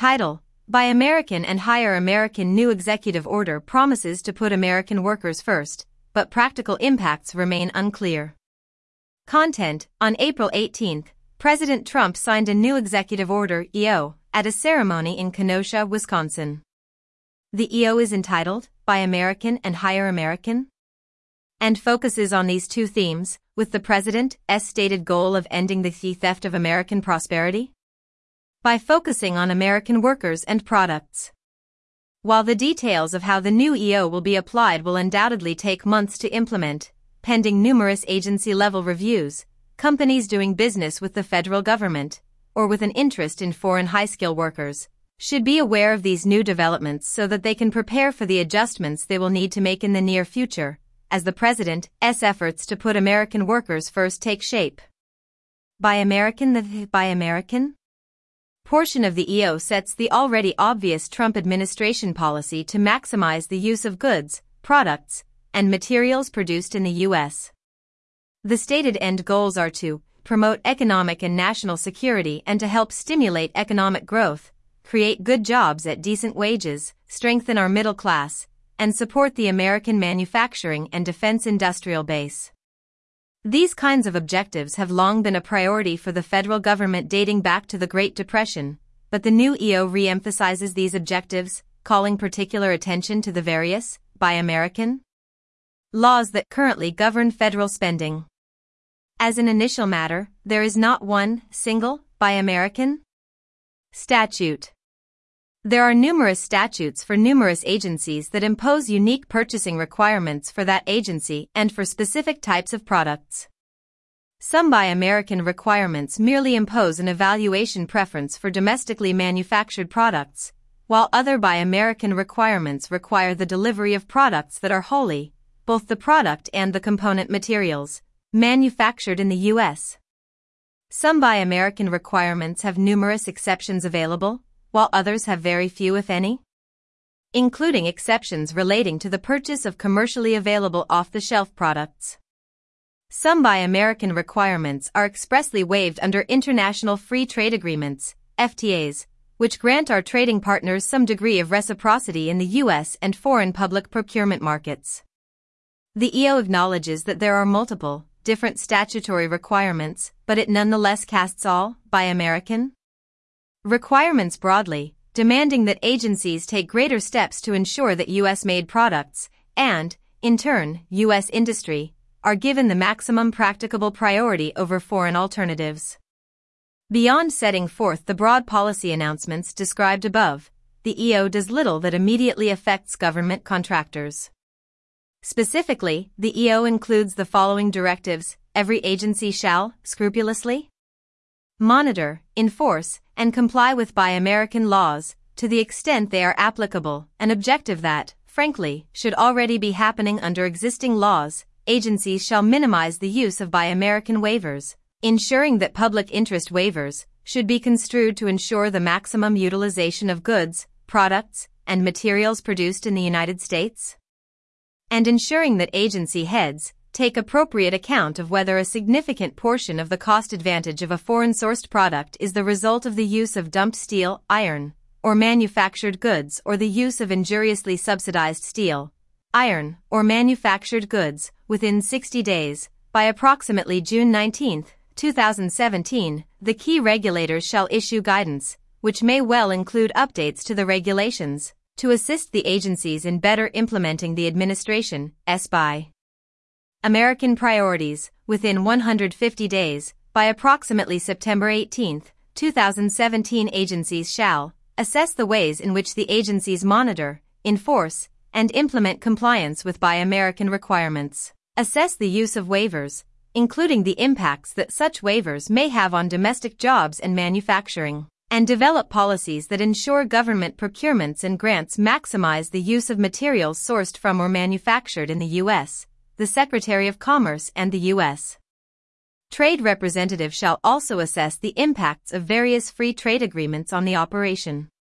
Title: Buy American and Hire American. New executive order promises to put American workers first, but practical impacts remain unclear. Content: On April 18, President Trump signed a new executive order (EO) at a ceremony in Kenosha, Wisconsin. The EO is entitled Buy American and Hire American, and focuses on these two themes, with the president's stated goal of ending the theft of American prosperity by focusing on American workers and products. While the details of how the new EO will be applied will undoubtedly take months to implement, pending numerous agency-level reviews, companies doing business with the federal government, or with an interest in foreign high-skill workers, should be aware of these new developments so that they can prepare for the adjustments they will need to make in the near future, as the president's efforts to put American workers first take shape. Buy American. The Buy American portion of the EO sets the already obvious Trump administration policy to maximize the use of goods, products, and materials produced in the U.S. The stated end goals are to promote economic and national security and to help stimulate economic growth, create good jobs at decent wages, strengthen our middle class, and support the American manufacturing and defense industrial base. These kinds of objectives have long been a priority for the federal government dating back to the Great Depression, but the new EO re-emphasizes these objectives, calling particular attention to the various Buy American laws that currently govern federal spending. As an initial matter, there is not one single Buy American statute. There are numerous statutes for numerous agencies that impose unique purchasing requirements for that agency and for specific types of products. Some Buy American requirements merely impose an evaluation preference for domestically manufactured products, while other Buy American requirements require the delivery of products that are wholly, both the product and the component materials, manufactured in the U.S. Some Buy American requirements have numerous exceptions available, while others have very few if any, including exceptions relating to the purchase of commercially available off-the-shelf products. Some Buy American requirements are expressly waived under international free trade agreements, FTAs, which grant our trading partners some degree of reciprocity in the U.S. and foreign public procurement markets. The EO acknowledges that there are multiple, different statutory requirements, but it nonetheless casts all Buy American requirements broadly, demanding that agencies take greater steps to ensure that U.S.-made products, and, in turn, U.S. industry, are given the maximum practicable priority over foreign alternatives. Beyond setting forth the broad policy announcements described above, the EO does little that immediately affects government contractors. Specifically, the EO includes the following directives: every agency shall scrupulously monitor, enforce, and comply with Buy American laws, to the extent they are applicable, an objective that, frankly, should already be happening under existing laws. Agencies shall minimize the use of Buy American waivers, ensuring that public interest waivers should be construed to ensure the maximum utilization of goods, products, and materials produced in the United States, and ensuring that agency heads take appropriate account of whether a significant portion of the cost advantage of a foreign-sourced product is the result of the use of dumped steel, iron, or manufactured goods, or the use of injuriously subsidized steel, iron, or manufactured goods, within 60 days. By approximately June 19, 2017, the key regulators shall issue guidance, which may well include updates to the regulations, to assist the agencies in better implementing the administration's Buy American priorities, within 150 days. By approximately September 18, 2017, agencies shall assess the ways in which the agencies monitor, enforce, and implement compliance with Buy American requirements, assess the use of waivers, including the impacts that such waivers may have on domestic jobs and manufacturing, and develop policies that ensure government procurements and grants maximize the use of materials sourced from or manufactured in the U.S. The Secretary of Commerce and the U.S. Trade Representative shall also assess the impacts of various free trade agreements on the operation